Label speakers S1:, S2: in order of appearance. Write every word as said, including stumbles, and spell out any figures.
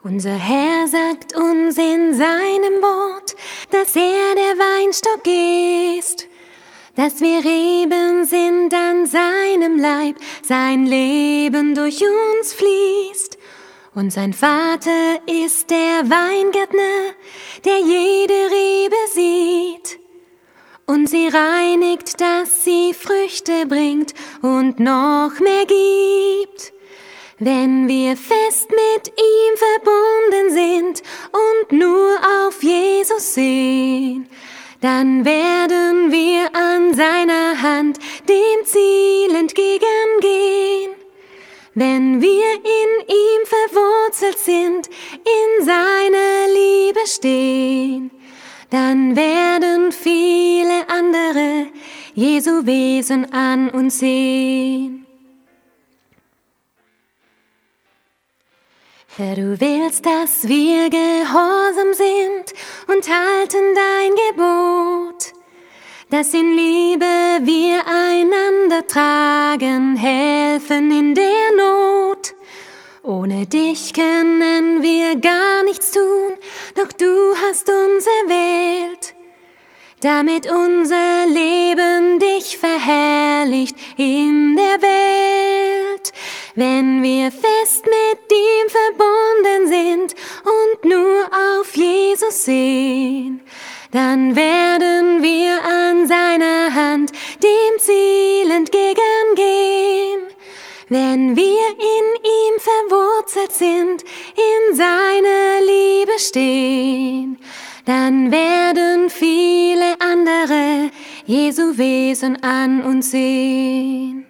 S1: Unser Herr sagt uns in seinem Wort, dass er der Weinstock ist, dass wir Reben sind an seinem Leib, sein Leben durch uns fließt. Und sein Vater ist der Weingärtner, der jede Rebe sieht und sie reinigt, dass sie Früchte bringt und noch mehr gibt. Wenn wir fest mit ihm verbunden sind und nur auf Jesus sehen, dann werden wir an seiner Hand dem Ziel entgegengehen. Wenn wir in ihm verwurzelt sind, in seiner Liebe stehen, dann werden viele andere Jesu Wesen an uns sehen. Herr, du willst, dass wir gehorsam sind und halten dein Gebot, dass in Liebe wir einander tragen, helfen in der Not. Ohne dich können wir gar nichts tun, doch du hast uns erwählt, damit unser Leben dich verherrlicht in der Welt. Wenn wir fest mit ihm verbunden sind und nur auf Jesus sehen, dann werden wir an seiner Hand dem Ziel entgegengehen. Wenn wir in ihm verwurzelt sind, in seiner Liebe stehen, dann werden viele andere Jesu Wesen an uns sehen.